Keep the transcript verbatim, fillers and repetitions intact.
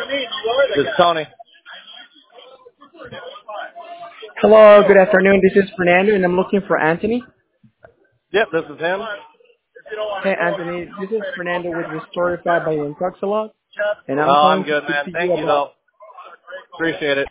This is Tony. Hello, good afternoon. This is Fernando, and I'm looking for Anthony. Yep, this is him. Hey, Anthony, this is Fernando with Restorify by Intoxalot, and Oh, I'm I'm calling to good, speak man. to you Thank you, about though. Appreciate it.